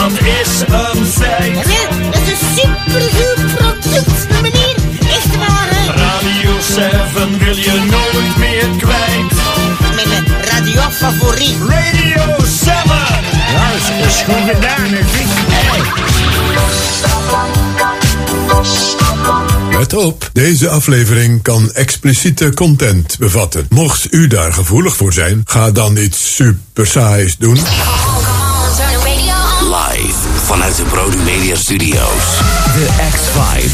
dat is een feit. Dat is een supergoed product, meneer. Echt waar, hè? Radio 7 wil je nooit meer kwijt. Mijn radiofavoriet. Radio 7. Ja, dat is goed gedaan, hè, Let op, deze aflevering kan expliciete content bevatten. Mocht u daar gevoelig voor zijn, ga dan iets super saais doen. Live vanuit de ProduMedia Studios. De X-Vibe.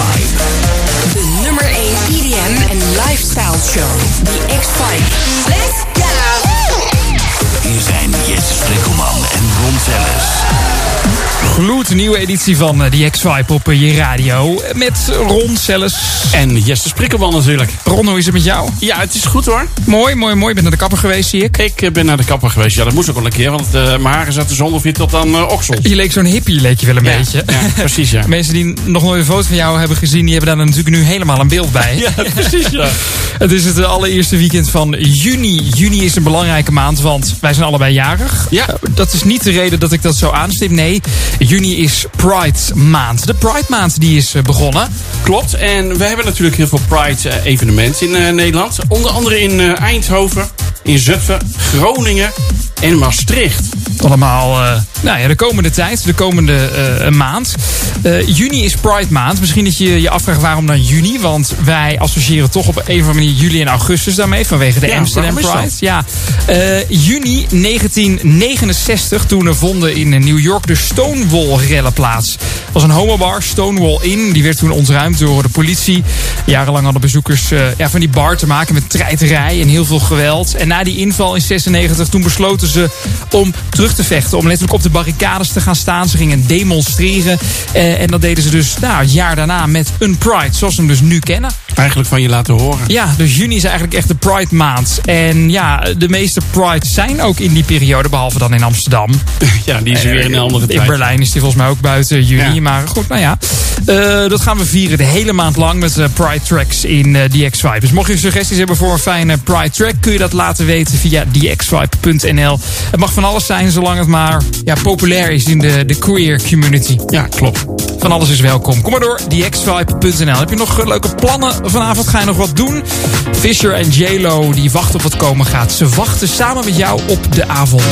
De nummer 1 EDM en lifestyle show. The X-Vibe. Let's go! Hier zijn Jesse Sprikkelman en Ron Zelles. Gloednieuwe editie van The X-Vibe op je radio. Met Ron Zelles. En Jesse Sprikkelman natuurlijk. Ron, hoe is het met jou? Ja, het is goed hoor. Mooi. Je bent naar de kapper geweest, zie ik. Ik ben naar de kapper geweest. Ja, dat moest ook wel een keer. Want mijn haren zaten zo ongeveer tot aan oksels. Je leek zo'n hippie, leek je wel een beetje. Ja, precies ja. Mensen die nog nooit een foto van jou hebben gezien, die hebben daar natuurlijk nu helemaal een beeld bij. Ja, precies ja. Het is het allereerste weekend van juni. Juni is een belangrijke maand, want wij zijn allebei jarig. Ja. Dat is niet de reden dat ik dat zo aanstip. Nee, juni is Pride maand. De Pride maand die is begonnen. Klopt. En we hebben natuurlijk heel veel Pride evenementen in Nederland. Onder andere in Eindhoven, in Zutphen, Groningen en Maastricht. Allemaal de komende tijd, de komende maand. Juni is Pride maand. Misschien dat je je afvraagt waarom dan juni. Want wij associëren toch op een of andere manier juli en augustus daarmee. Vanwege de Amsterdam Pride. Ja. Juni 1969. Toen vonden in New York de Stonewall-rellen plaats. Het was een homobar, Stonewall Inn. Die werd toen ontruimd door de politie. Jarenlang hadden bezoekers van die bar te maken met treiterij en heel veel geweld. En na die inval in 96, toen besloten ze om terug te vechten. Om letterlijk op de barricades te gaan staan. Ze gingen demonstreren. En dat deden ze dus het jaar daarna met een Pride. Zoals we hem dus nu kennen. Eigenlijk van je laten horen. Ja, dus juni is eigenlijk echt de Pride maand. En ja, de meeste Prides zijn ook in die periode. Behalve dan in Amsterdam. Ja, die is weer in een andere tijd. In Berlijn is die volgens mij ook buiten juni. Ja. Maar goed, dat gaan we vieren de hele maand lang met Pride tracks in The X-Vibe. Dus mocht je suggesties hebben voor een fijne Pride track, kun je dat laten weten via thexvibe.nl. Het mag van alles zijn, zolang het maar populair is in de queer community. Ja, klopt. Van alles is welkom. Kom maar door, thexvibe.nl. Heb je nog leuke plannen vanavond? Ga je nog wat doen? Fisher en J-Lo, die wachten op wat komen gaat. Ze wachten samen met jou op de avond.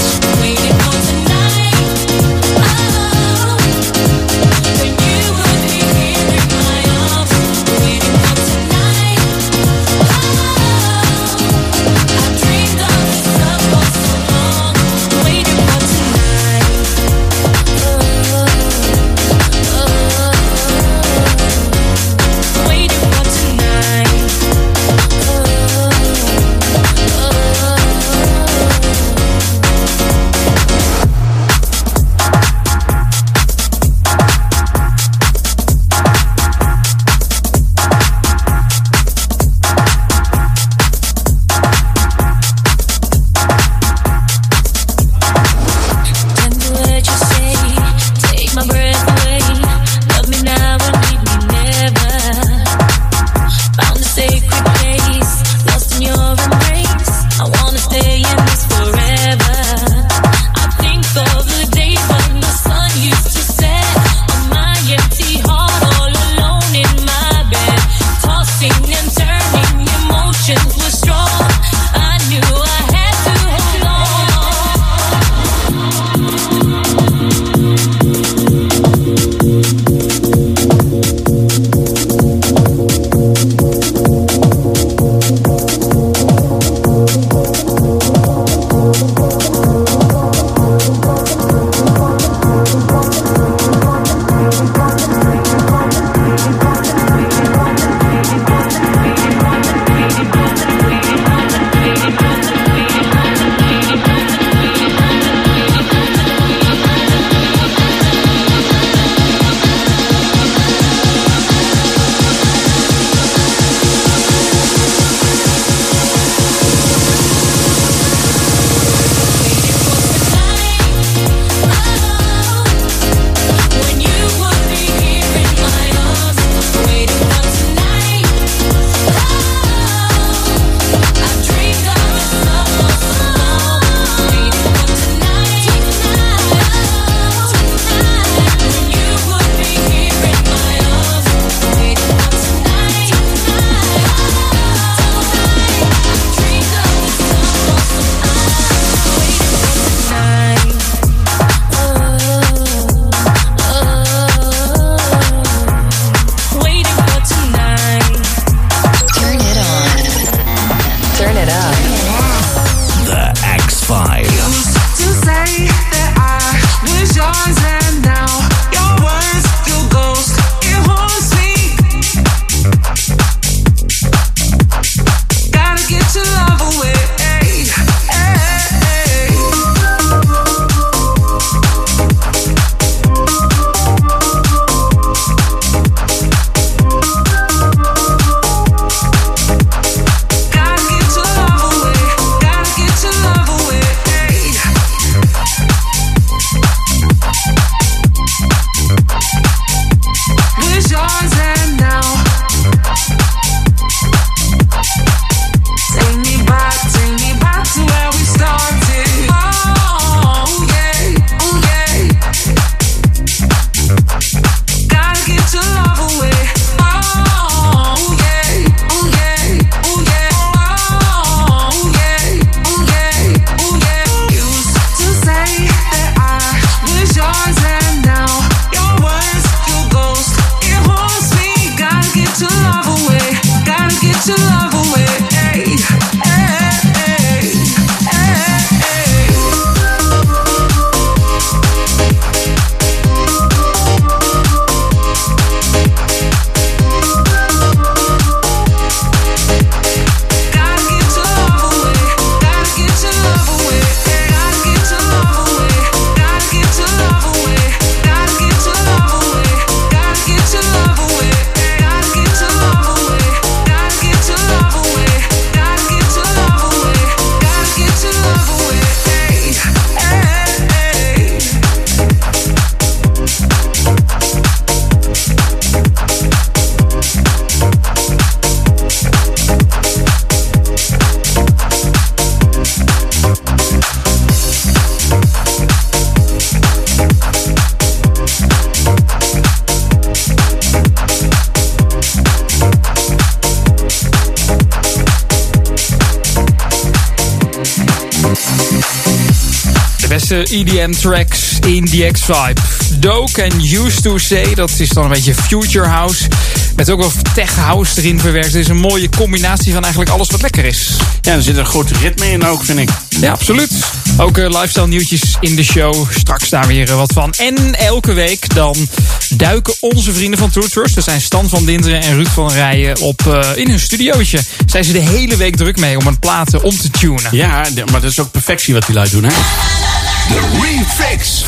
hete EDM tracks in The X-Vibe. Doke en Used to Say, dat is dan een beetje future house. Met ook wel tech house erin verwerkt. Het is een mooie combinatie van eigenlijk alles wat lekker is. Ja, er zit een goed ritme in ook, vind ik. Ja, absoluut. Ook lifestyle nieuwtjes in de show. Straks daar weer wat van. En elke week dan duiken onze vrienden van Tour Trust. Dat zijn Stan van Dinteren en Ruud van Rijen op in hun studiootje. Zijn ze de hele week druk mee om een platen om te tunen. Ja, maar dat is ook perfectie wat die lui doen, hè? De Remix.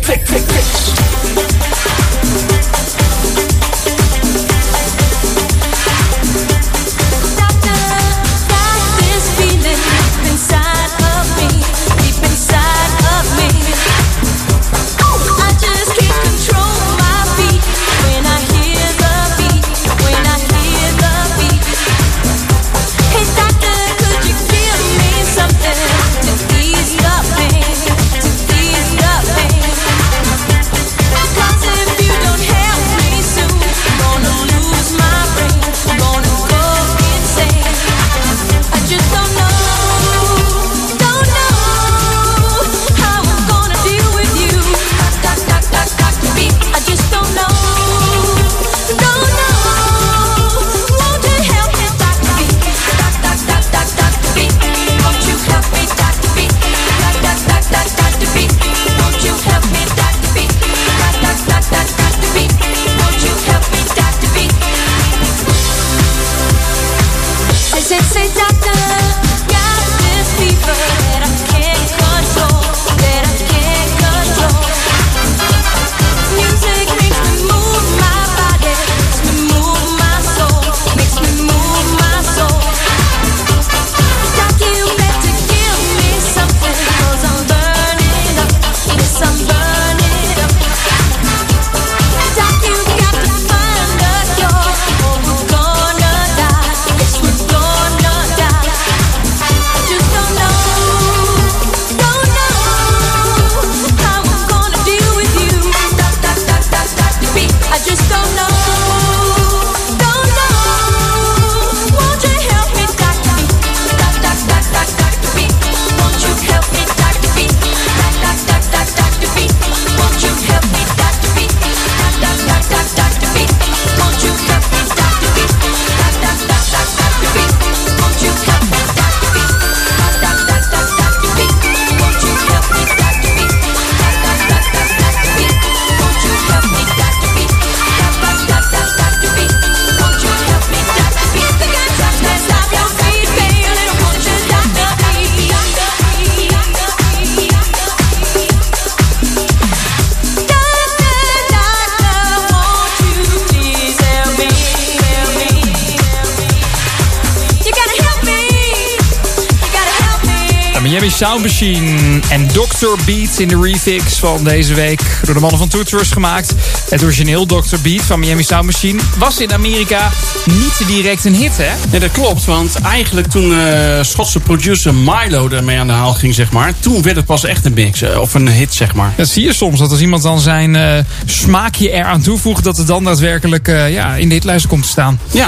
Miami Sound Machine en Dr. Beat in de remix van deze week. Door de mannen van Tour Trust gemaakt. Het origineel Dr. Beat van Miami Sound Machine was in Amerika niet direct een hit, hè? Nee, dat klopt. Want eigenlijk toen Schotse producer Milo ermee aan de haal ging, zeg maar. Toen werd het pas echt een mix. Of een hit, zeg maar. Dat zie je soms. Dat als iemand dan zijn smaakje eraan toevoegt, dat het dan daadwerkelijk in de hitlijsten komt te staan. Ja.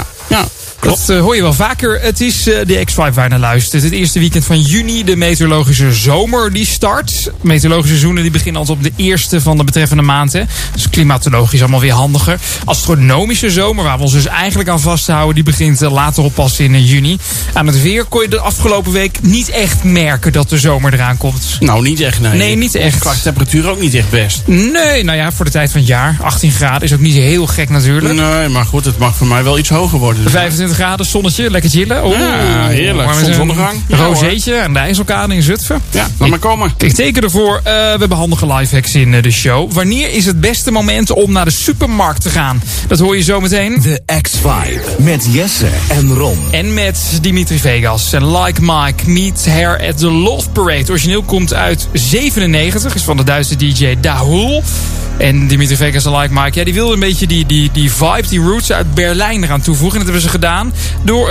Dat hoor je wel vaker. Het is de X5 waar je naar luistert. Het eerste weekend van juni. De meteorologische zomer die start. Meteorologische seizoenen die beginnen altijd op de eerste van de betreffende maand. Hè. Dus klimatologisch allemaal weer handiger. Astronomische zomer, waar we ons dus eigenlijk aan vasthouden, die begint later op pas in juni. Aan het weer kon je de afgelopen week niet echt merken dat de zomer eraan komt. Nou, niet echt, nee. Nee, niet echt. Qua temperatuur ook niet echt best. Nee, nou ja, voor de tijd van het jaar. 18 graden is ook niet heel gek natuurlijk. Nee, maar goed, het mag voor mij wel iets hoger worden. Dus 25 graden, zonnetje, lekker chillen. Oh, ja, heerlijk. Zonsondergang. Een rozeetje aan de IJsselkade in Zutphen. Ja, laat maar komen. Ik teken ervoor. We hebben handige lifehacks in de show. Wanneer is het beste moment om naar de supermarkt te gaan? Dat hoor je zo meteen. De X5 met Jesse en Ron. En met Dimitri Vegas en Like Mike. Meet Her at the Love Parade. Origineel komt uit 97. Is van de Duitse DJ Dahul. En Dimitri Vegas en Like Mike, ja, die wilden een beetje die vibe, die roots uit Berlijn eraan toevoegen. En dat hebben ze gedaan door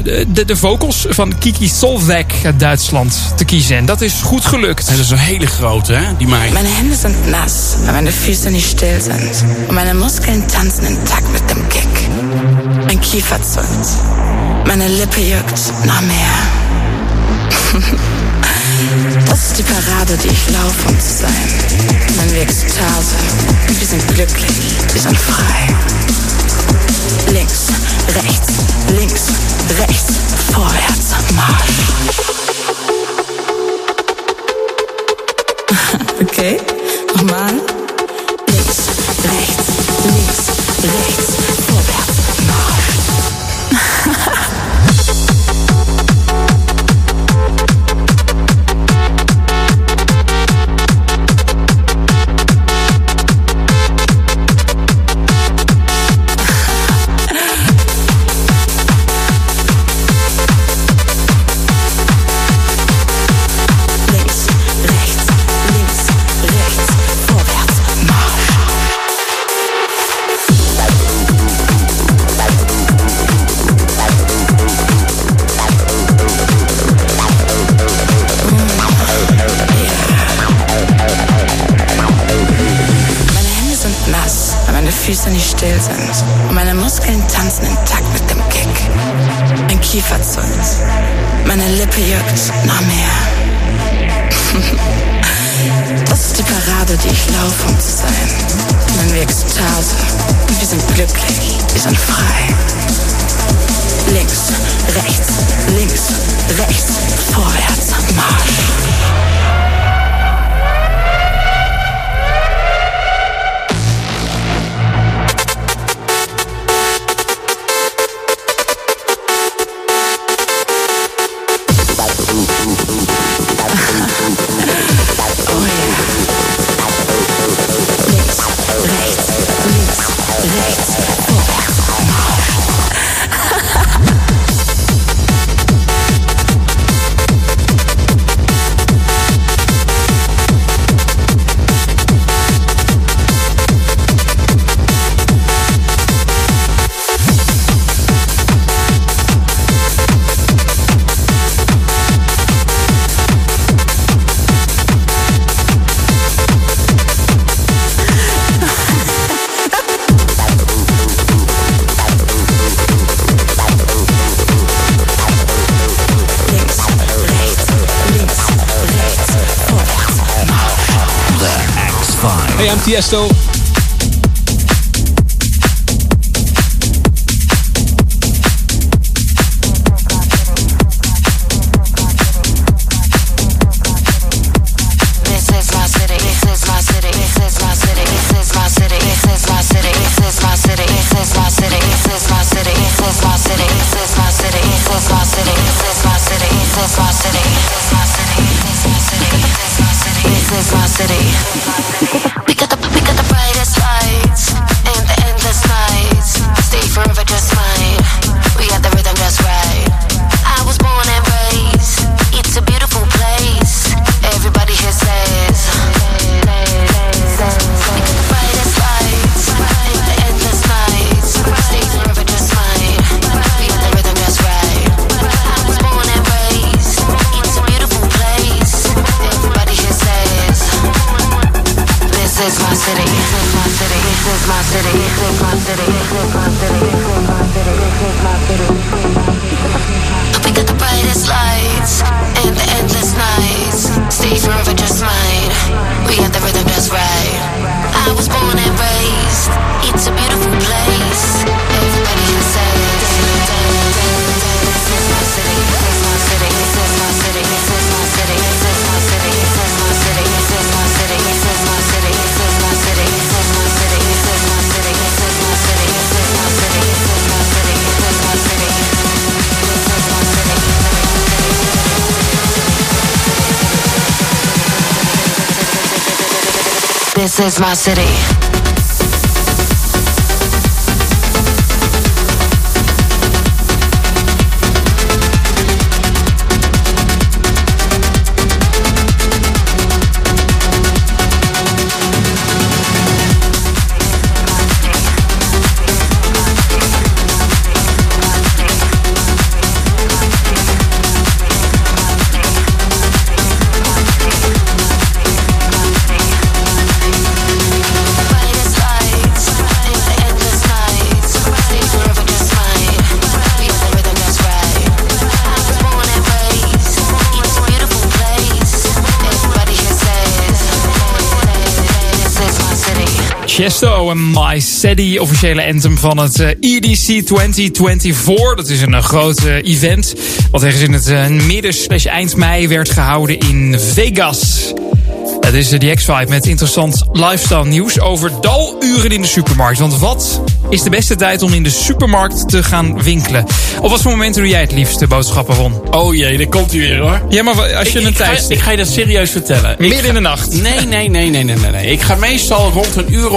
de vocals van Kiki Solveig uit Duitsland te kiezen. En dat is goed gelukt. En dat is een hele grote, hè, die meid. Meine Hände sind nass, weil meine Füße nicht still sind. Und meine Muskeln tanzen in Takt mit dem Kick. Mein Kiefer zuckt. Meine Lippe juckt noch mehr. Das die Parade, die ich laufe, um zu sein. Nennen wir Ekstase. Wir sind glücklich, wir sind frei. Links, rechts, vorwärts, Marsch. Okay, nochmal. Links, rechts, vorwärts, Marsch. Füße nicht still sind und meine Muskeln tanzen im Takt mit dem Kick. Mein Kiefer zuckt, meine Lippe juckt noch mehr. Das ist die Parade, die ich laufe, um zu sein. Nennen wir Ekstase. Wir sind glücklich, wir sind frei. Links, rechts, vorwärts, Marsch. Hey, I'm Tiesto. This is my city. Chesto en My City, officiële anthem van het EDC 2024. Dat is een groot event wat ergens in het midden/eind mei werd gehouden in Vegas. Het is de X-Vibe met interessant lifestyle nieuws over daluren in de supermarkt. Want wat is de beste tijd om in de supermarkt te gaan winkelen? Op wat voor momenten doe jij het liefste boodschappen, Ron? Oh jee, daar komt hij weer hoor. Ja, maar als je een tijd... Ik ga je dat serieus vertellen. Midden in de nacht? Nee. Ik ga meestal rond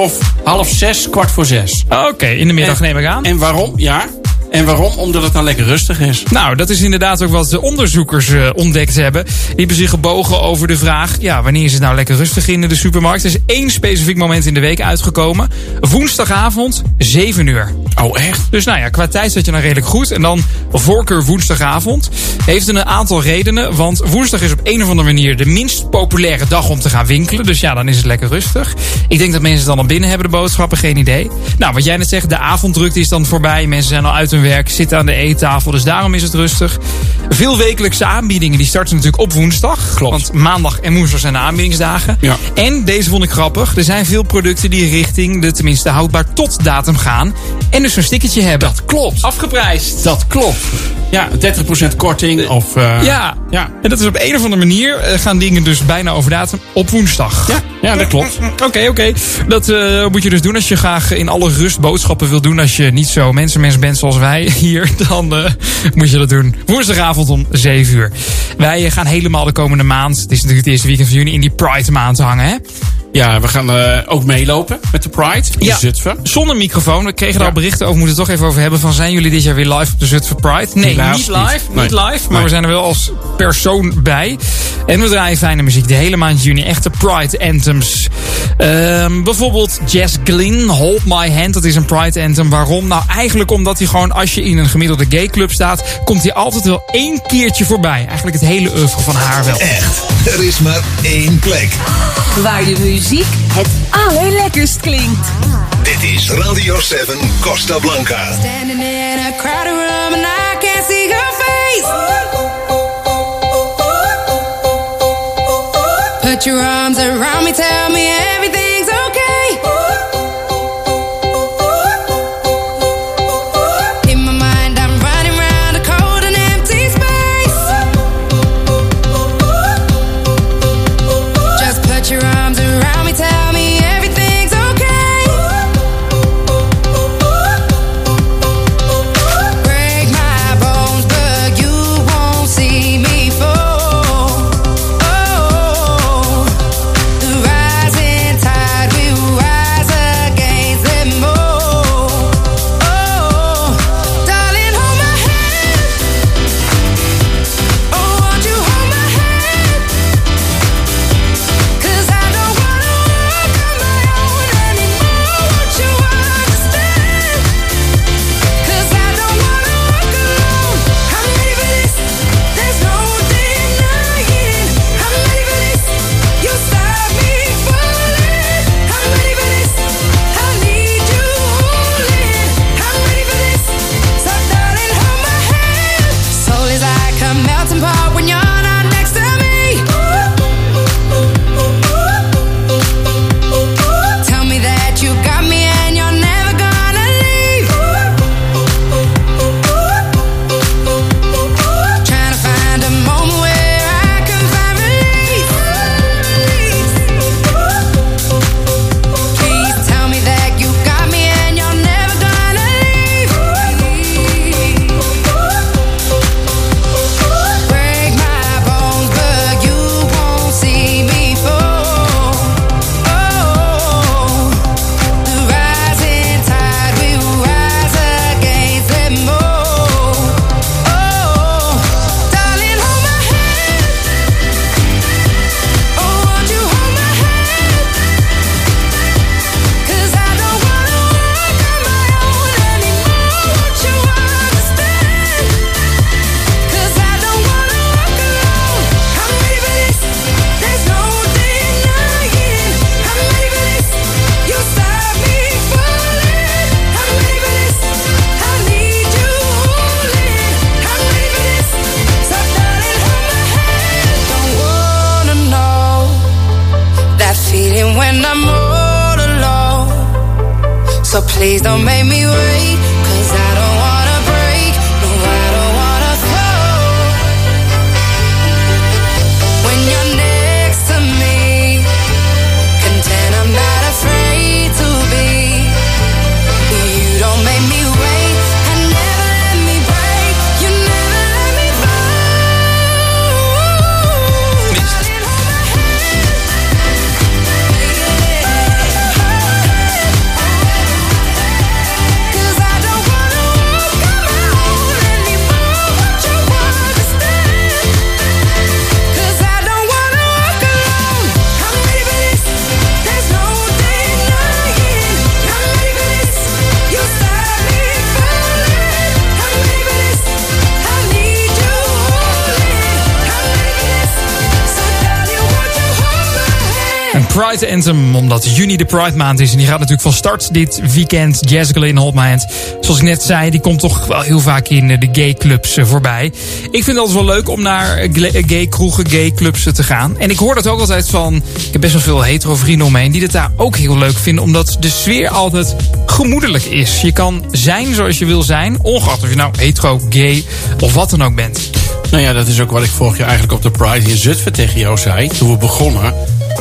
5:30, 5:45. Oké, in de middag neem ik aan. En waarom? Ja. En waarom? Omdat het dan lekker rustig is. Nou, dat is inderdaad ook wat de onderzoekers ontdekt hebben. Die hebben zich gebogen over de vraag... ja, wanneer is het nou lekker rustig in de supermarkt? Er is 1 specifiek moment in de week uitgekomen. Woensdagavond, 7 uur. Oh, echt? Dus nou ja, qua tijd zat je dan redelijk goed. En dan voorkeur woensdagavond. Heeft een aantal redenen. Want woensdag is op een of andere manier de minst populaire dag om te gaan winkelen. Dus ja, dan is het lekker rustig. Ik denk dat mensen het dan al binnen hebben, de boodschappen. Geen idee. Nou, wat jij net zegt, de avonddrukte is dan voorbij. Mensen zijn al uit hun werk, zitten aan de eettafel. Dus daarom is het rustig. Veel wekelijkse aanbiedingen, die starten natuurlijk op woensdag. Klopt. Want maandag en woensdag zijn de aanbiedingsdagen. Ja. En deze vond ik grappig. Er zijn veel producten die richting de tenminste houdbaar tot datum gaan. En dus een stickertje hebben. Dat klopt. Afgeprijsd. Dat klopt. Ja, 30% korting of... Ja. En dat is op een of andere manier gaan dingen dus bijna over datum op woensdag. Ja, dat klopt. Oké. Dat moet je dus doen als je graag in alle rust boodschappen wil doen. Als je niet zo mensenmens bent zoals wij hier, dan moet je dat doen. Woensdagavond om 7 uur. Wij gaan helemaal de komende maand, het is natuurlijk het eerste weekend van juni, in die Pride maand hangen, hè? Ja, we gaan ook meelopen met de Pride in Zutphen. Zonder microfoon. We kregen er al berichten over, we moeten het toch even over hebben. Van, zijn jullie dit jaar weer live op de Zutphen Pride? Nee, niet live. Maar we zijn er wel als persoon bij. En we draaien fijne muziek de hele maand juni. Echte Pride anthems. Bijvoorbeeld Jess Glynn, Hold My Hand. Dat is een Pride anthem. Waarom? Nou, eigenlijk omdat hij gewoon, als je in een gemiddelde gayclub staat, komt hij altijd wel 1 keertje voorbij. Eigenlijk het hele oeuvre van haar wel. Echt, er is maar 1 plek. Waar de muziek het allerlekkerst klinkt. Dit is Radio 7 Costa Blanca. Standing in a crowded room and I can't see your face. Put your arms around me, tell me everything's okay. In my mind I'm running around a cold and empty space. Just put your arms around me, tell me everything's okay. Break my bones, but you won't see me fall. Oh, the rising tide. So please don't make me wait, 'cause I don't wanna break, no, I don't wanna fall. When you're next to me, content I'm not afraid to be. You don't make me wait, and never let me break, you never let me Pride Anthem, omdat juni de Pride maand is. En die gaat natuurlijk van start dit weekend. Jessica in Hold My Hand. Zoals ik net zei, die komt toch wel heel vaak in de gay clubs voorbij. Ik vind het altijd wel leuk om naar gay kroegen, gay clubs te gaan. En ik hoor dat ook altijd van... Ik heb best wel veel hetero vrienden om me heen die dat daar ook heel leuk vinden. Omdat de sfeer altijd gemoedelijk is. Je kan zijn zoals je wil zijn. Ongeacht of je nou hetero, gay of wat dan ook bent. Nou ja, dat is ook wat ik vorig jaar eigenlijk op de Pride in Zutphen tegen jou zei. Toen we begonnen.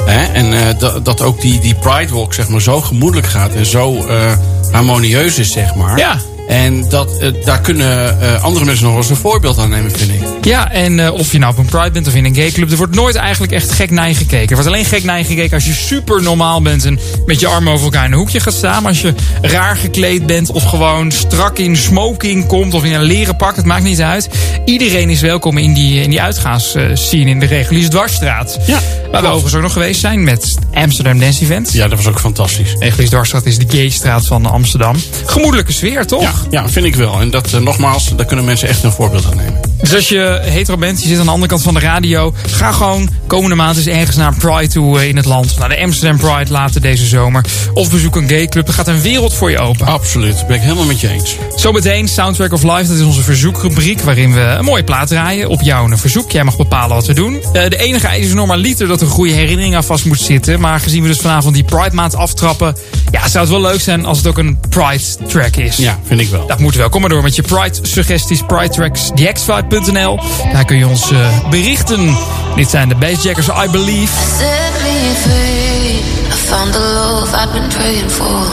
En dat ook die Pride Walk zeg maar zo gemoedelijk gaat en zo harmonieus is, zeg maar. Ja. En daar kunnen andere mensen nog eens een voorbeeld aan nemen, vind ik. Ja, en of je nou op een Pride bent of in een gay club, er wordt nooit eigenlijk echt gek naar je gekeken. Er wordt alleen gek naar je gekeken als je super normaal bent en met je armen over elkaar in een hoekje gaat staan. Maar als je raar gekleed bent of gewoon strak in smoking komt of in een leren pak, het maakt niet uit. Iedereen is welkom in die uitgaansscene in de Reguliers Dwarsstraat. Ja. Waar we overigens ook nog geweest zijn met Amsterdam Dance Event. Ja, dat was ook fantastisch. Reguliers Dwarsstraat is de gaystraat van Amsterdam. Gemoedelijke sfeer, toch? Ja, vind ik wel. En dat nogmaals, daar kunnen mensen echt een voorbeeld aan nemen. Dus als je hetero bent, je zit aan de andere kant van de radio, ga gewoon komende maand eens ergens naar een Pride toe in het land. Naar de Amsterdam Pride later deze zomer. Of bezoek een gay club. Er gaat een wereld voor je open. Absoluut, dat ben ik helemaal met je eens. Zometeen Soundtrack of Life, dat is onze verzoekrubriek, waarin we een mooie plaat draaien op jouw verzoek. Jij mag bepalen wat we doen. De enige eis is normaliter dat er een goede herinnering aan vast moet zitten. Maar gezien we dus vanavond die Pride maand aftrappen, ja, zou het wel leuk zijn als het ook een Pride track is. Ja, vind ik wel. Dat moet wel. Kom maar door met je Pride suggesties, Pride tracks, thex5.nl. Daar kun je ons berichten. Dit zijn de Bassjackers, I Believe. Set me free. I found the love I've been praying for.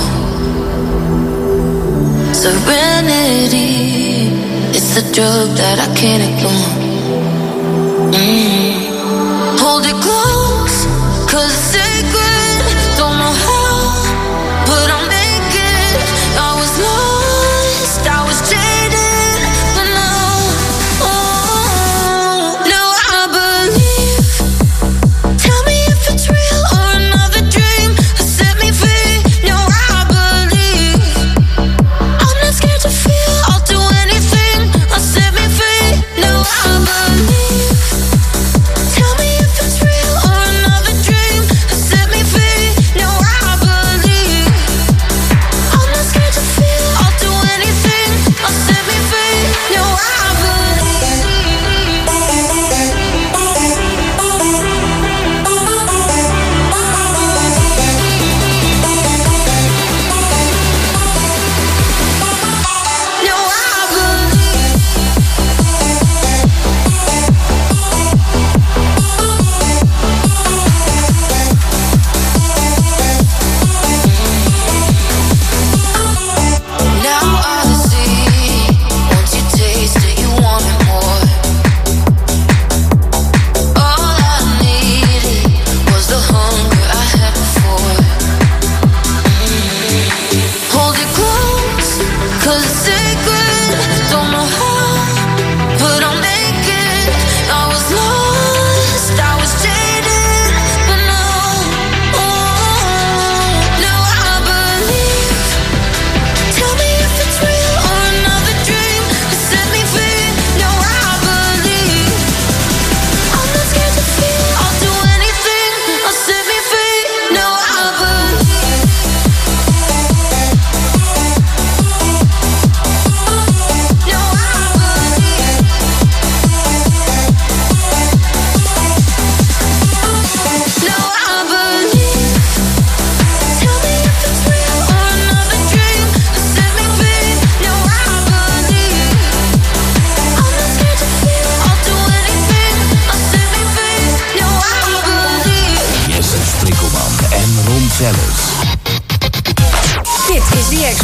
Serenity. It's the drug that I can't ignore. Hold it close, 'cause it's sacred. Don't know how, but I'm naked. I was lost, I was jaded, but now, oh, now I believe. Tell me if it's real or another dream. Set me free, now I believe. I'm not scared to feel, I'll do anything. Set me free, now I believe.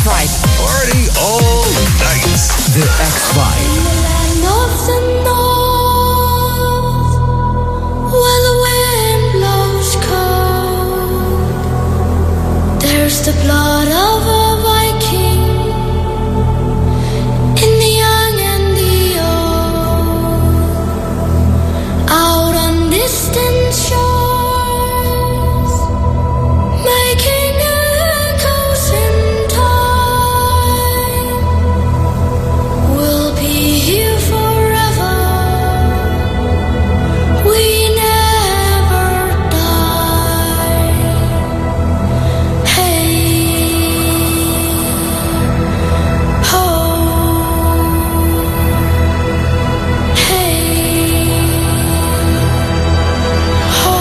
X-Five. Party all night. The X-Five. Land of the north, where the wind blows cold, there's the blood of a Viking in the young and the old, out on distant shores, making echoes in time. We'll be here forever. We never die. Hey, ho, hey, ho.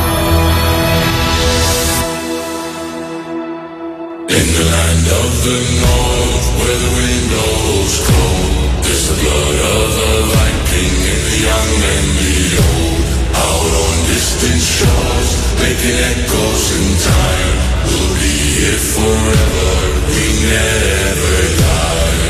In the land of the north, where the wind blows cold, there's the blood of a Viking in the young and the old. Out on distant shores, making echoes in time. We'll be here forever, we never die.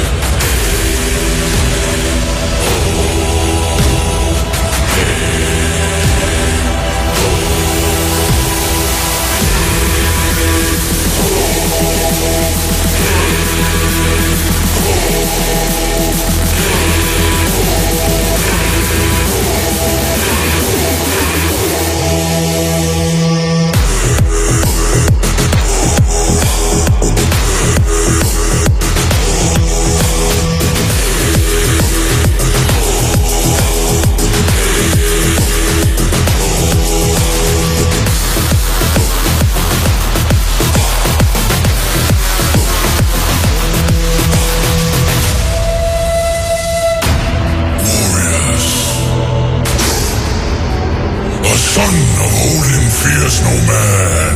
A son of Odin fears no man.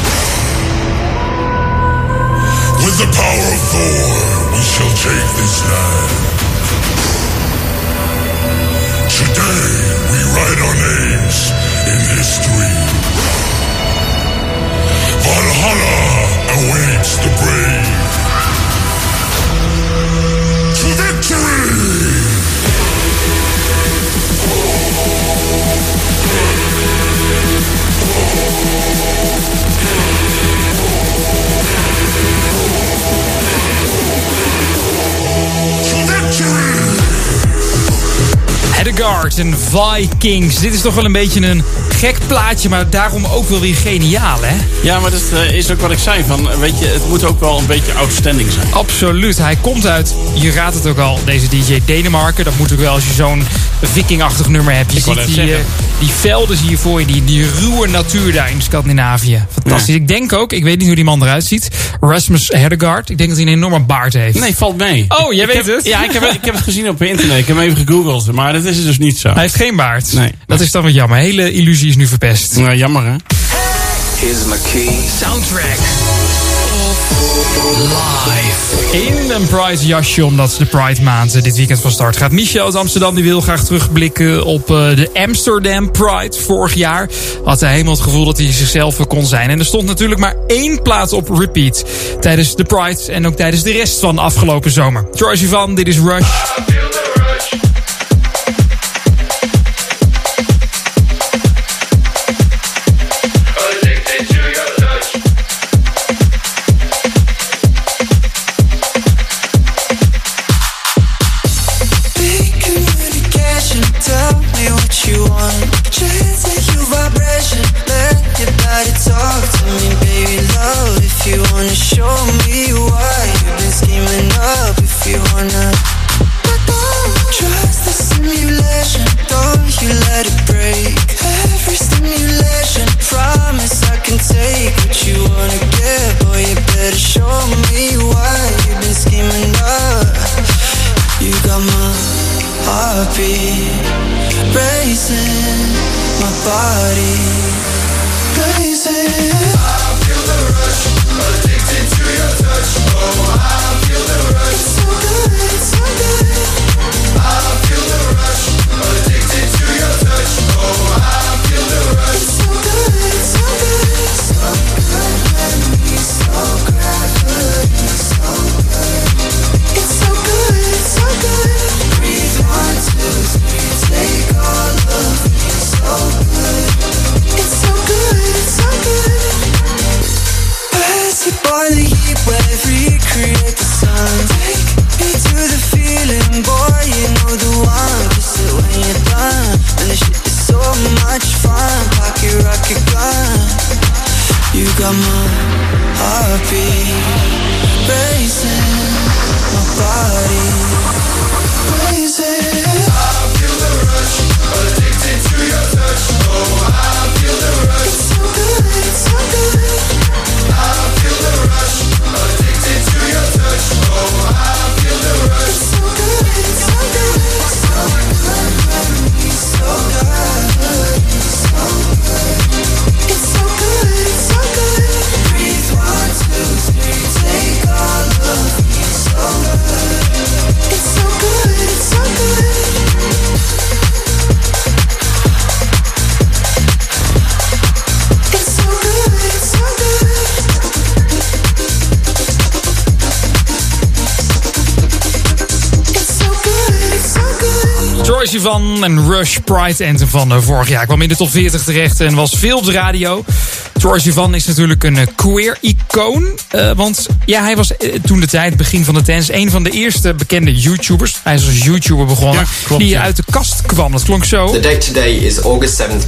With the power of Thor, we shall take this land. Today, we write our names in history. Valhalla awaits the brave. To victory! Hedegaard en Vikings. Dit is toch wel een beetje een gek plaatje, maar daarom ook wel weer geniaal, hè? Ja, maar dat is ook wat ik zei. Van, weet je, het moet ook wel een beetje outstanding zijn. Absoluut. Hij komt uit, je raadt het ook al, deze DJ Denemarken. Dat moet ook wel als je zo'n vikingachtig nummer hebt. Je ziet die velden zie je voor je, die ruwe natuur daar in Scandinavië. Fantastisch. Ja. Ik denk ook, ik weet niet hoe die man eruit ziet, Rasmus Hedegaard. Ik denk dat hij een enorme baard heeft. Nee, valt mee. Oh, jij weet het? Ja, ik heb het gezien op internet. Ik heb hem even gegoogeld, maar dat is dus niet zo. Hij heeft geen baard. Nee. Dat is dan wat jammer. Hele illusie is nu verpest. Nou, jammer hè. Here's my key. Soundtrack. Live. In een Pride jasje, omdat de Pride maand dit weekend van start gaat. Michel uit Amsterdam die wil graag terugblikken op de Amsterdam Pride. Vorig jaar had hij helemaal het gevoel dat hij zichzelf kon zijn. En er stond natuurlijk maar 1 plaats op repeat. Tijdens de Pride en ook tijdens de rest van afgelopen zomer. Troye Sivan, dit is Rush. Talk to me, baby, love. If you wanna show me why you've been scheming up, if you wanna trust the simulation, don't you let it break. Every stimulation, promise I can take what you wanna get. Boy, you better show me why you've been scheming up. You got my heartbeat racing, my body crazy. I feel the rush, addicted to your touch. Oh, I feel the rush. It's so good, it's so good. I feel the rush, addicted to your touch. Oh, I feel the rush. It's so good, it's so good. So good, so gravity, so one. Take me to the feeling, boy, you know the one. Kiss it when you're done, and this shit is so much fun. Pocket rocket gun, you got my heartbeat racing, my body racing. I feel the rush, addicted to your touch. Oh, I feel the rush. It's so good, it's so good. I feel the rush, addicted to your touch. Oh, I feel the rush. It's so good, it's so good. So good, so good, so good. It's so good, it's so good. Breathe 1, 2, 3, take all of me. So good. It's so good, it's so good. It's so good, it's so good. It's so good, it's so good. Troye Sivan en Rush, Pride Anthem van vorig jaar. Kwam in de top 40 terecht en was veel op de radio. Troye Sivan is natuurlijk een queer-icoon. Want ja, hij was toen de tijd, begin van de dance, een van de eerste bekende YouTubers. Hij is als YouTuber begonnen. Ja, klopt, die uit de kast kwam. Dat klonk zo. The date today is August 7th,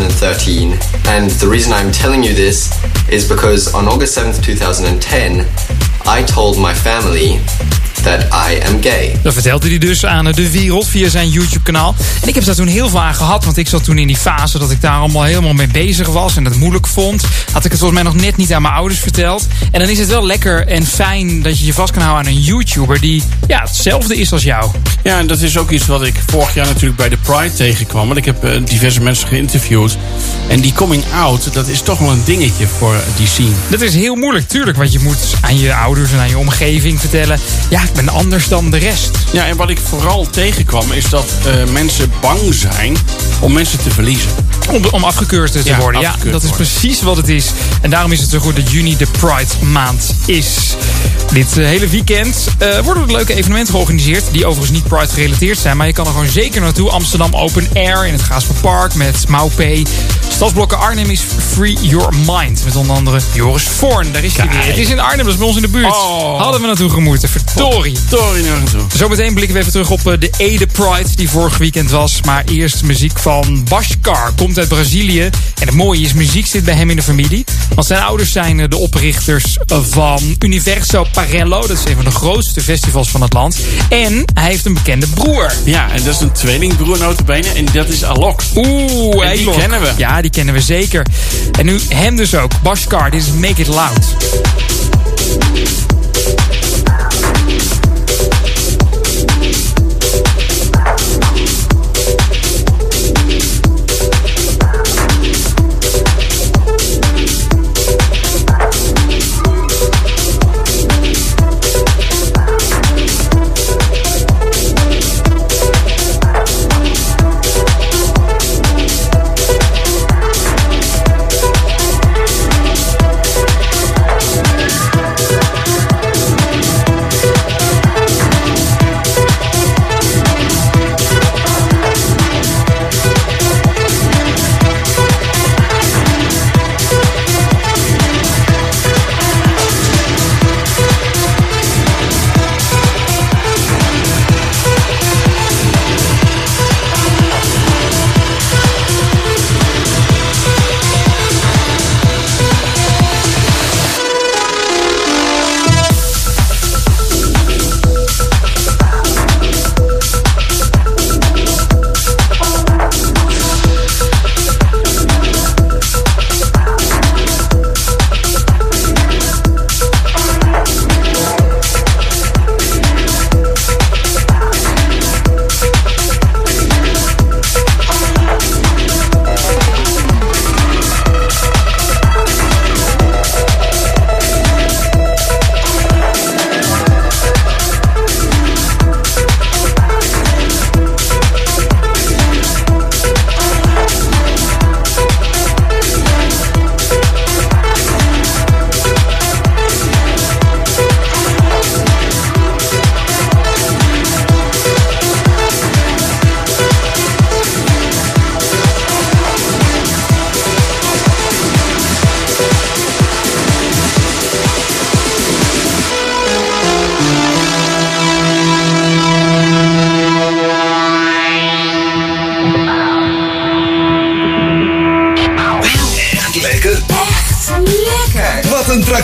2013. And the reason I'm telling you this is because on August 7th, 2010, I told my family that I am gay. Dat vertelde hij dus aan de wereld via zijn YouTube-kanaal. En ik heb daar toen heel veel aan gehad, want ik zat toen in die fase dat ik daar allemaal helemaal mee bezig was en het moeilijk vond. Had ik het volgens mij nog net niet aan mijn ouders verteld. En dan is het wel lekker en fijn dat je je vast kan houden aan een YouTuber die ja, hetzelfde is als jou. Ja, en dat is ook iets wat ik vorig jaar natuurlijk bij de Pride tegenkwam. Want ik heb diverse mensen geïnterviewd. En die coming out, dat is toch wel een dingetje voor die scene. Dat is heel moeilijk, tuurlijk. Want je moet aan je ouders en aan je omgeving vertellen, ja, ik ben anders dan de rest. Ja, en wat ik vooral tegenkwam is dat mensen bang zijn om mensen te verliezen. Om afgekeurd te worden. Ja, dat is precies wat het is. En daarom is het zo goed dat juni de Pride maand is. Dit hele weekend worden er leuke evenementen georganiseerd. Die overigens niet Pride gerelateerd zijn. Maar je kan er gewoon zeker naartoe. Amsterdam Open Air in het Gaasperpark met Maupé. Stadsblokken Arnhem is Free Your Mind. Met onder andere Joris Voorn. Daar is hij weer. Het is in Arnhem, dat is bij ons in de buurt. Hadden we naartoe gemoeten. Verdorie. Zometeen blikken we even terug op de Ede Pride die vorig weekend was. Maar eerst muziek van Bhaskar. Komt uit Brazilië. En het mooie is, muziek zit bij hem in de familie. Want zijn ouders zijn de oprichters van Universo Parello. Dat is een van de grootste festivals van het land. En hij heeft een bekende broer. Ja, en dat is een tweelingbroer notabene. En dat is Alok. Oeh, en die kennen we. Ja, die kennen we zeker. En nu hem dus ook. Bhaskar, dit is Make It Loud.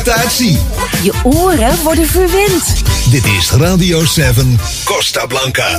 tractatie. Je oren worden verwend. Dit is Radio 7 Costa Blanca.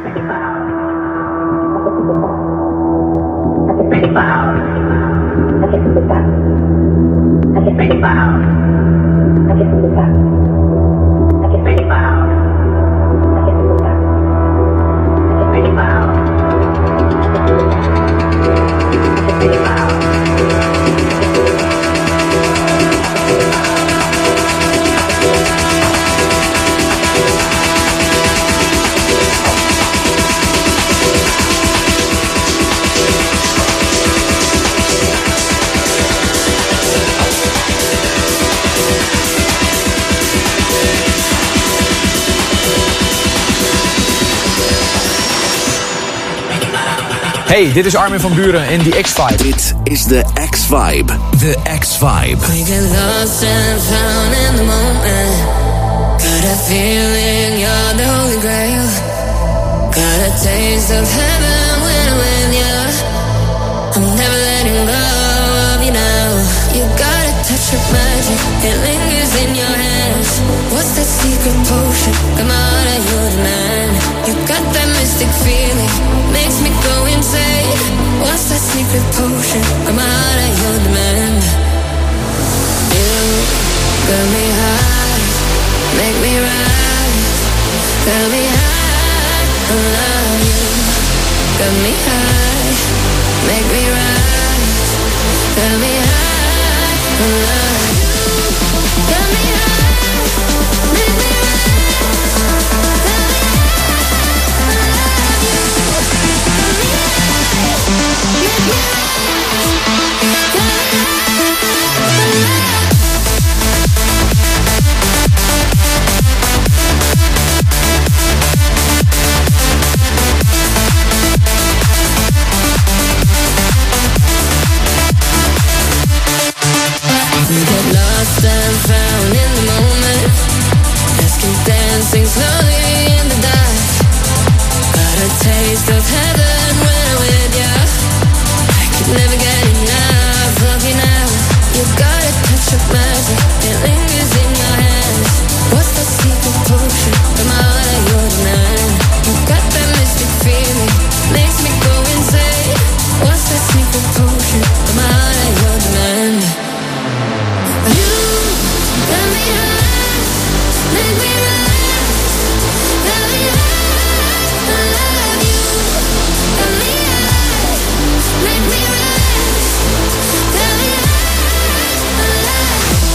Hey, dit is Armin van Buuren in The X-Vibe. Dit is de X-Vibe. De X-Vibe. We get lost and found in the moment. Got a feeling you're the holy grail. Got a taste of heaven when I'm with you. I'm never letting go of you now. You got a touch of magic, it lingers in your hands. What's that secret potion? Come on, you're the man. You got that mystic feeling, makes me go insane. What's that secret potion? Come on, you're the man. You got me high, make me rise. Got me high, I love you. Got me high, make me rise. Got me high, I love you. Got me high, make me We get lost and found in the moment. Let's keep dancing slowly in the dark. Got a taste of heaven when I'm with you. I could never get enough of you now. You got a touch of magic, it lingers in your hands. What's that secret potion? Come on, you're the man. You got that mystic feeling, makes me go insane. What's that secret potion? Come on, you're the man. You got me high, make me rise. Got me high, I love you. Got me high, make me rise. Got me high, I love you.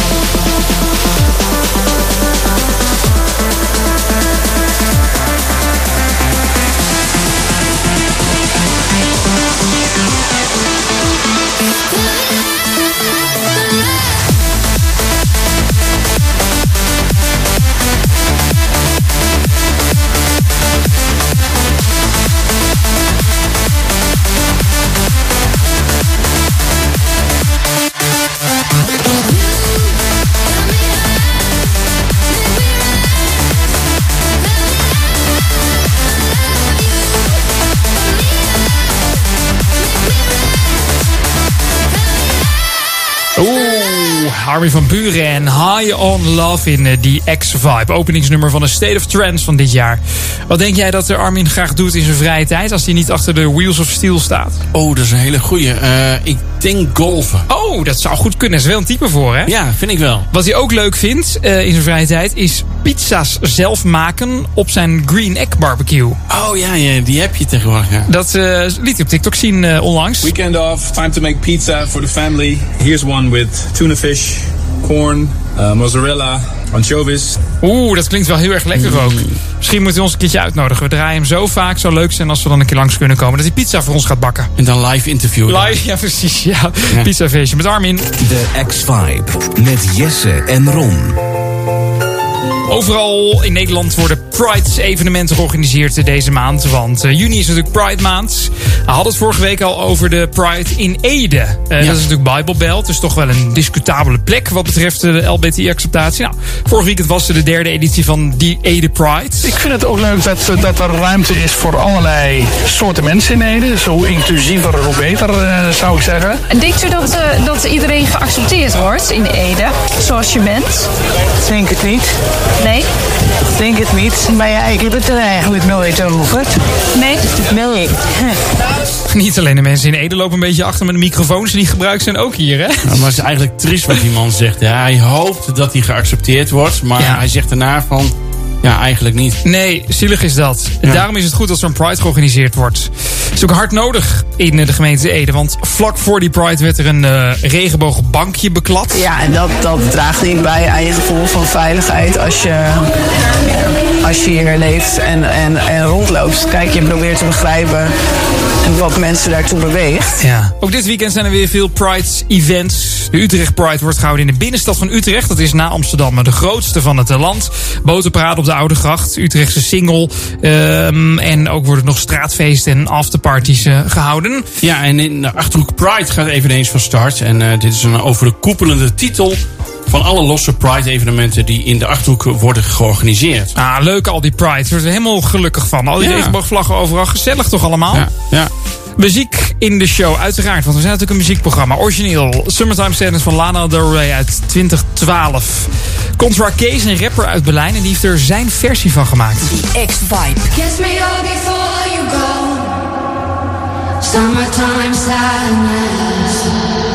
Armin van Buuren en High on Love in die X-Vibe. Openingsnummer van de State of Trance van dit jaar. Wat denk jij dat Armin graag doet in zijn vrije tijd als hij niet achter de Wheels of Steel staat? Oh, dat is een hele goeie. Ik denk golfen. Oh, dat zou goed kunnen. Er is wel een type voor, hè? Ja, vind ik wel. Wat hij ook leuk vindt in zijn vrije tijd is pizza's zelf maken op zijn Green Egg Barbecue. Oh ja, die heb je tegenwoordig. Ja. Dat liet hij op TikTok zien onlangs. Weekend off, time to make pizza for the family. Here's one with tuna fish, corn, mozzarella, anchovies. Oeh, dat klinkt wel heel erg lekker ook. Misschien moet hij ons een keertje uitnodigen. We draaien hem zo vaak, zo leuk zijn als we dan een keer langs kunnen komen. Dat hij pizza voor ons gaat bakken. En dan live interviewen. Live, ja precies. Ja. Pizzafeestje met Armin. De X-Vibe met Jesse en Ron. Overal in Nederland worden Pride-evenementen georganiseerd deze maand. Want juni is natuurlijk Pride maand. We hadden het vorige week al over de Pride in Ede. Dat is natuurlijk Bijbelbelt. Dus toch wel een discutabele plek wat betreft de LBTI-acceptatie. Nou, vorig weekend was er de 3e editie van die Ede Pride. Ik vind het ook leuk dat er ruimte is voor allerlei soorten mensen in Ede. Zo inclusiever, hoe beter, zou ik zeggen. En denkt u dat iedereen geaccepteerd wordt in Ede, zoals je bent? Denk het niet. Nee? Denk het niet. Maar ja, ik heb het er eigenlijk nooit over. Nee? Nee. Niet alleen de mensen in Ede lopen een beetje achter met de microfoons die gebruikt zijn ook hier, hè? Nou, maar het is eigenlijk triest wat die man zegt. Ja, hij hoopt dat hij geaccepteerd wordt, maar hij zegt daarna van... Ja, eigenlijk niet. Nee, zielig is dat. Ja. Daarom is het goed dat zo'n Pride georganiseerd wordt. Het is ook hard nodig in de gemeente Ede. Want vlak voor die Pride werd er een regenboogbankje beklad. Ja, en dat draagt niet bij aan je gevoel van veiligheid als je hier leeft en rondloopt. Kijk, je probeert te begrijpen wat mensen daartoe beweegt. Ja. Ook dit weekend zijn er weer veel Pride-events. De Utrecht Pride wordt gehouden in de binnenstad van Utrecht. Dat is na Amsterdam de grootste van het land. Botenparade op de Oudegracht, Utrechtse Singel. En ook worden nog straatfeesten en afterparties gehouden. Ja, en in de Achterhoek Pride gaat eveneens van start. En dit is een overkoepelende titel van alle losse Pride-evenementen die in de Achterhoek worden georganiseerd. Ah, leuk al die Pride. Ik word er helemaal gelukkig van. Al die regenboogvlaggen overal. Gezellig toch allemaal? Ja. Muziek in de show, uiteraard. Want we zijn natuurlijk een muziekprogramma. Origineel Summertime Sadness van Lana Del Rey uit 2012. Contra K is een rapper uit Berlijn en die heeft er zijn versie van gemaakt. The X-Vibe. Kiss me up before you go. Summertime sadness.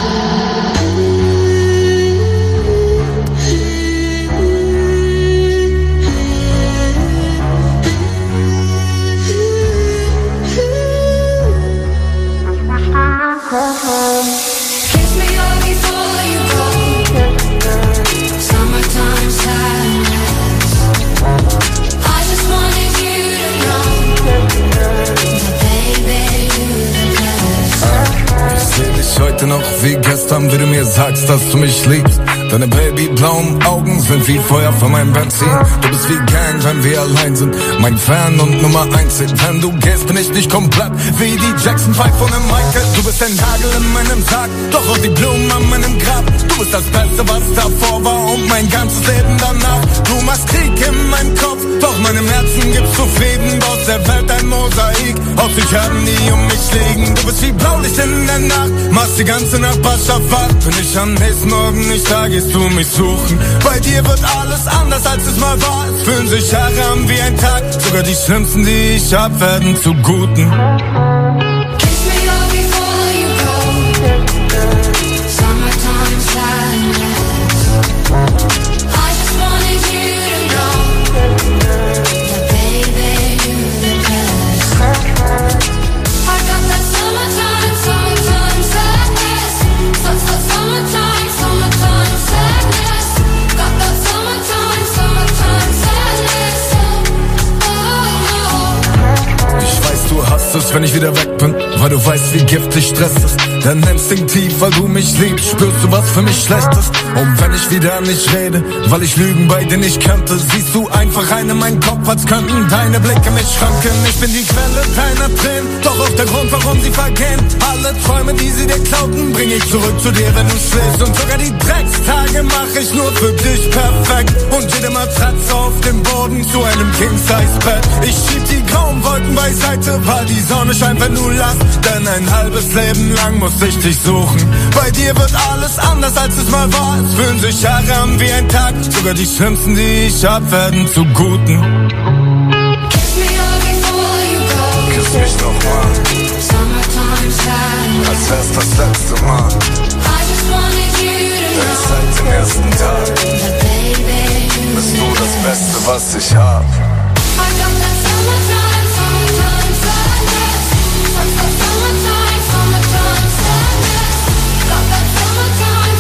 Kiss me up before you go. Summertime sadness. I just wanted you to know that baby, you're the best. Ich seh dich heute noch wie gestern, wie du mir sagst, dass du mich liebst. Deine babyblauen Augen sind wie Feuer von meinem Benzin. Du bist wie Gang, wenn wir allein sind. Mein Fan und Nummer 1 Hit. Wenn du gehst, bin ich nicht komplett wie die Jackson 5 von dem Michael. Du bist ein Hagel in meinem Sarg, doch auch die Blumen an meinem Grab. Du bist das Beste, was davor war und mein ganzes Leben danach. Du machst Krieg in meinem Kopf, doch meinem Herzen gibst du Frieden. Aus der Welt ein Mosaik, aus Sicherheiten, die um mich liegen. Du bist wie Blaulicht in der Nacht, machst die ganze Nachbarschaft wach. Bin ich am nächsten Morgen nicht da, gehst du mich suchen. Bei dir wird alles anders, als es mal war. Es fühlen sich Jahre an wie ein Tag. Sogar die schlimmsten, die ich hab, werden zu Guten. Kiss me up before you go. Summertime sadness. I just wanted you to know that baby, you're the best. I got that summertime sadness. Summertime sadness. Got that summertime sadness. Oh. Ich weiß, du hasst es, wenn ich wieder weg bin, weil du weißt, wie giftig Stress ist. Denn instinktiv, weil du mich liebst, spürst du, was für mich schlecht ist. Und wenn ich wieder nicht rede, weil ich Lügen bei dir nicht kannte, siehst du einfach rein in meinen Kopf, als könnten deine Blicke mich schranken. Ich bin die Quelle deiner Tränen, doch auch der Grund, warum sie vergehen. Alle Träume, die sie dir klauten, bring ich zurück zu dir, wenn du schläfst. Und sogar die Dreckstage mach ich nur für dich perfekt. Und jede Matratze auf dem Boden zu einem King-Size-Bett. Ich schieb die grauen Wolken beiseite, weil die Sonne scheint, wenn du lachst. Denn ein halbes Leben lang muss ich dich suchen. Bei dir wird alles anders, als es mal war. Es fühlen sich Jahre an wie ein Tag. Sogar die schlimmsten, die ich hab, werden zu Guten. Kiss me up before you go. Kiss mich nochmal, Summertime sadness. als wär's das letzte Mal. I just wanted you to Denn know seit dem ersten Tag that baby, you're bist the du das best. Beste, was ich hab. I got that summertime sadness. Summertime sadness. Got that summertime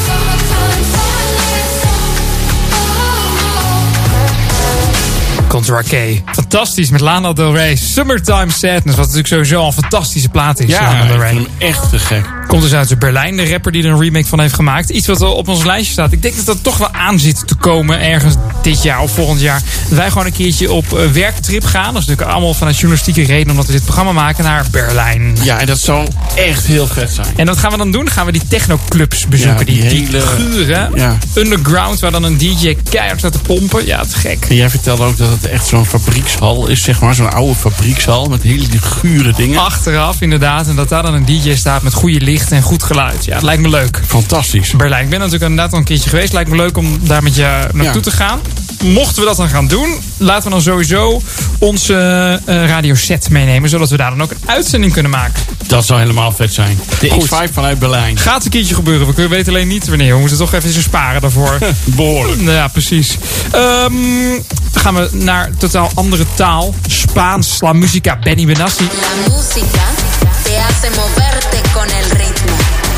sadness. Oh. Contra K. Fantastisch, met Lana Del Rey. Summertime Sadness, wat natuurlijk sowieso al een fantastische plaat is. Ja, Lana Del Rey. ik vind hem echt te gek. Komt dus uit Berlijn, de rapper die er een remake van heeft gemaakt. Iets wat op ons lijstje staat. Ik denk dat dat toch wel aan zit te komen ergens dit jaar of volgend jaar. Dat wij gewoon een keertje op werktrip gaan. Dat is natuurlijk allemaal vanuit journalistieke reden, omdat we dit programma maken, naar Berlijn. Ja, en dat zou echt heel vet zijn. En wat gaan we dan doen? Dan gaan we die technoclubs bezoeken. Ja, die gure, underground, waar dan een DJ keihard staat te pompen. Ja, te gek. En jij vertelde ook dat het echt zo'n fabriekshal is, zeg maar. Zo'n oude fabriekshal met hele gure dingen. Achteraf, inderdaad. En dat daar dan een DJ staat met goede licht en goed geluid. Ja, het lijkt me leuk. Fantastisch. Berlijn. Ik ben natuurlijk inderdaad al een keertje geweest. Lijkt me leuk om daar met je naartoe te gaan. Mochten we dat dan gaan doen, laten we dan sowieso onze radioset meenemen. Zodat we daar dan ook een uitzending kunnen maken. Dat zou helemaal vet zijn. De X5 vanuit Berlijn. Gaat een keertje gebeuren. We weten alleen niet wanneer. We moeten toch even sparen daarvoor. Behoorlijk. Ja, precies. Gaan we naar totaal andere taal. Spaans. La Musica, Benny Benassi. La música te hace moverte con el ritmo.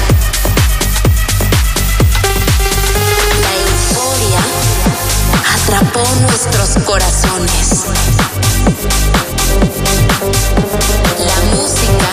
La euforia atrapó nuestros corazones. La música.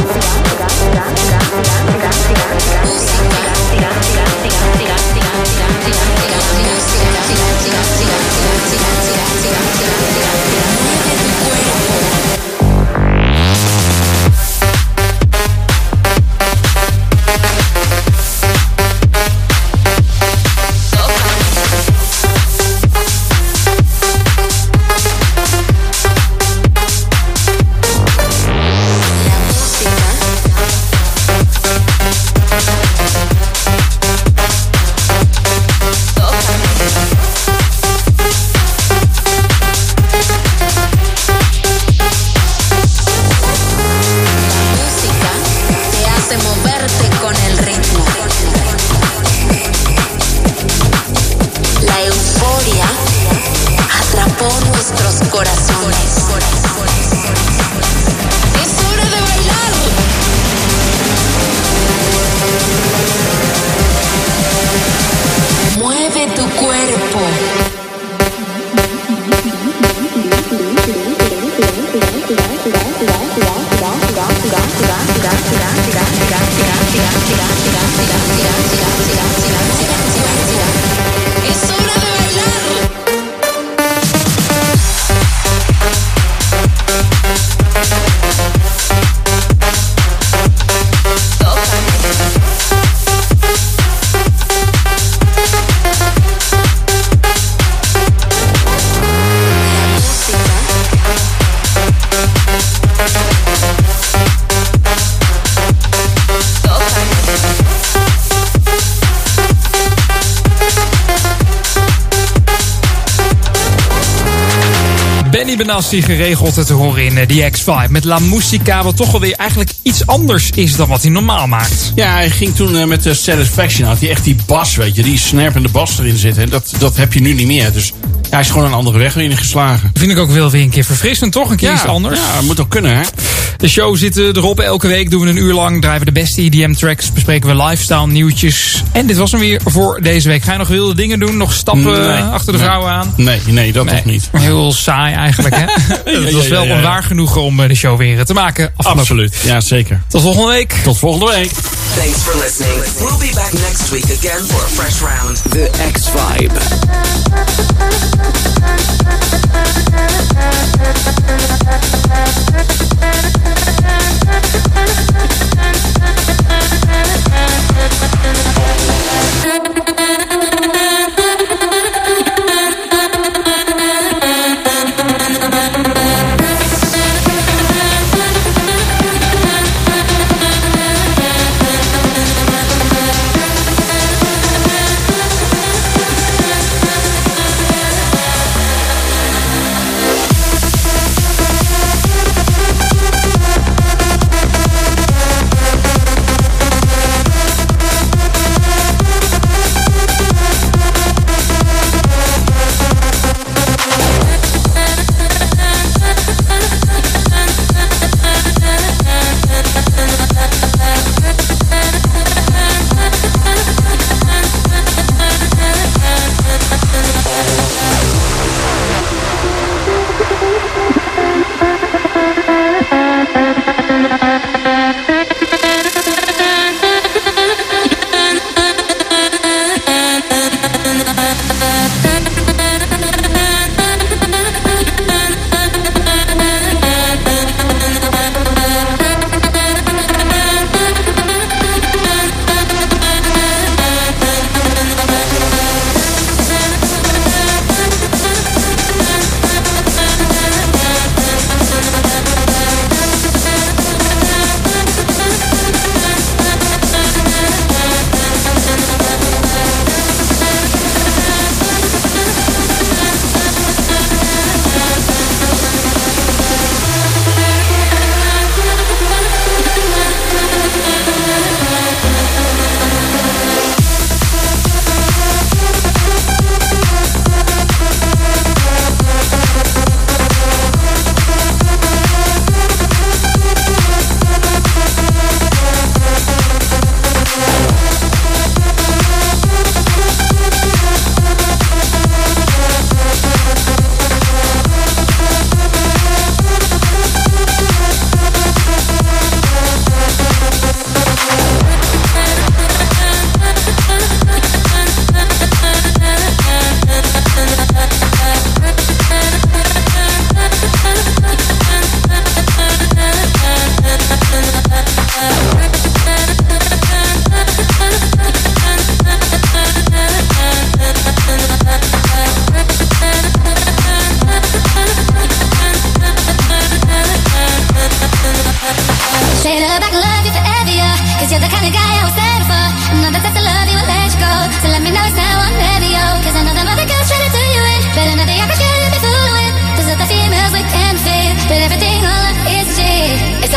Benassi geregeld te horen in die X5 met La Musica, wat toch wel weer eigenlijk iets anders is dan wat hij normaal maakt. Ja, hij ging toen met de Satisfaction, had hij echt die bas, weet je, die snerpende bas erin zit. En dat heb je nu niet meer, dus hij is gewoon een andere weg weer ingeslagen. Vind ik ook wel weer een keer verfrissend, toch? Een keer iets anders. Ja, dat moet ook kunnen, hè? De show zit erop. Elke week doen we een uur lang. Draaien we de beste EDM-tracks. Bespreken we lifestyle nieuwtjes. En dit was hem weer voor deze week. Ga je nog wilde dingen doen? Nog stappen achter de vrouwen aan? Nee, dat toch niet. Heel saai eigenlijk, hè? Het was wel waar genoeg om de show weer te maken. Absoluut, ja zeker. Tot volgende week. Tot volgende week. Thanks for listening. We'll be back next week again for a fresh round. The X-Vibe.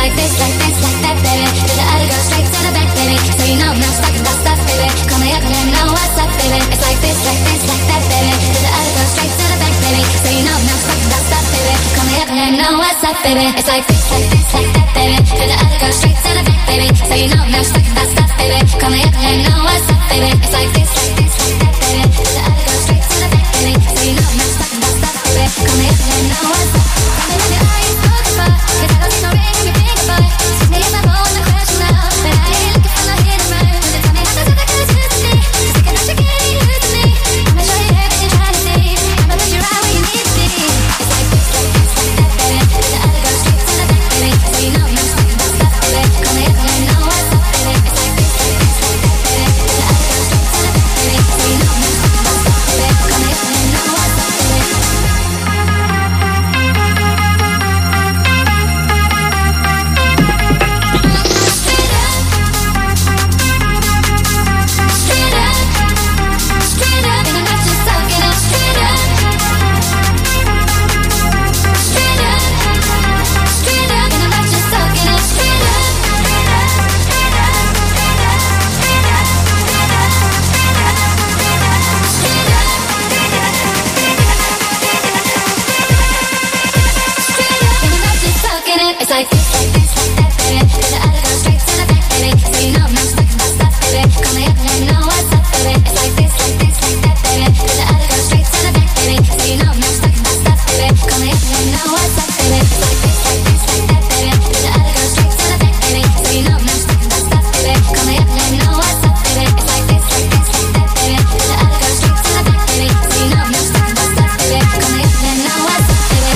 like this, like that, baby. To the other girl, straight to the back, baby. So you know I'm not stuck in that stuff, baby. Call me up and let me know what's up, baby. It's like this, like that, baby. To the other girl, straight to the back, baby. So you know I'm not stuck in that stuff, baby. Call me up and let me know what's up, baby. It's like this, like that, baby. To the other girl, straight to the back, baby. So you know I'm not stuck in that stuff, baby. Call me up and let me know what's up, baby. It's like this, like that, baby. To the other girl, straight to the back, baby. So you know I'm not stuck in that stuff, baby. Call me up and let me know what's up. Tell me what you are you spoken for, 'cause I don't see no ring on your finger, boy. Switch me if I'm on the question now, but I ain't looking for no hidden rhyme. So tell me how does other girls use me? 'Cause thinking that you're getting used to me. I'ma show you everything you're trying to see. I'ma put you right where you need to be. It's like this, like that, baby. To the other girl, straight to the back, baby. So you know I'm not stuck in that stuff, baby. Call me up and let me know what's up, baby. It's like this, like that, baby. To the other girl, straight to the back, baby. So you know I'm not stuck in that stuff, baby. Call me up and let me know what's up, baby. It's like this, like that, baby. To the other girl, straight to the back, baby. So you know I'm not stuck in that stuff, baby. Call me up and let me know what's up, baby. It's like this, like that, baby. To the other girl, straight to the back, baby. So you know I'm not stuck in that stuff, baby. Call me up and let me know what's up, baby. It's like this, like that, baby. To the other girl, straight to the back, baby. So you know I'm not stuck in that stuff, baby. Call me up and let me know what's up, baby. It's like this, like that, baby. To the other girl, straight to the back, baby. So you know I'm not stuck in that stuff, baby. Call me up and let me know what's up, baby.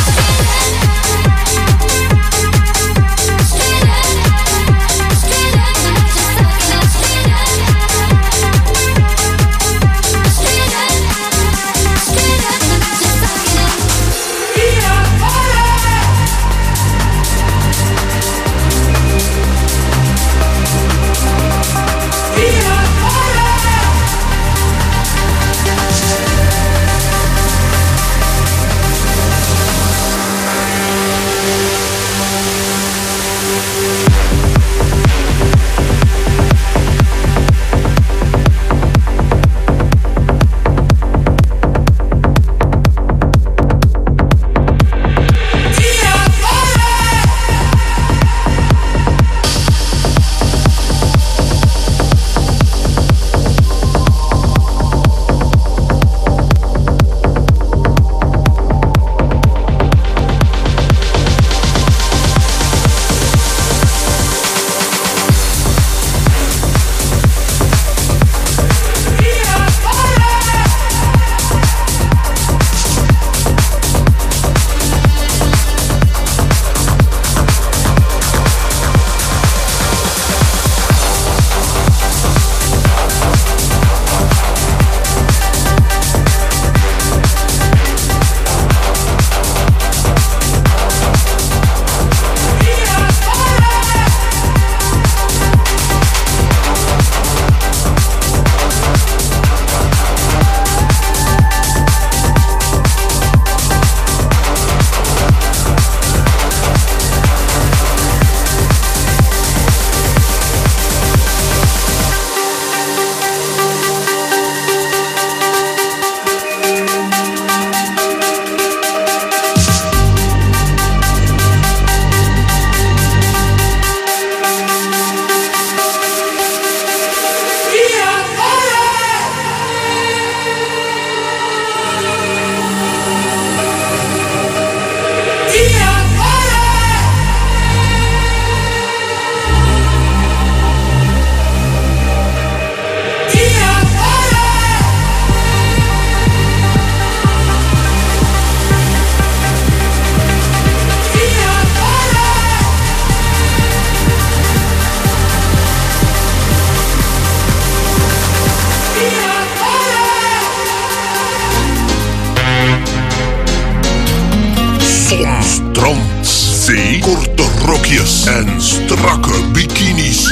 korte rokjes en strakke bikinis.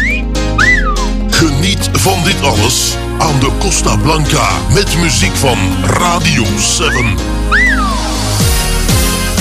Geniet van dit alles aan de Costa Blanca met muziek van Radio 7.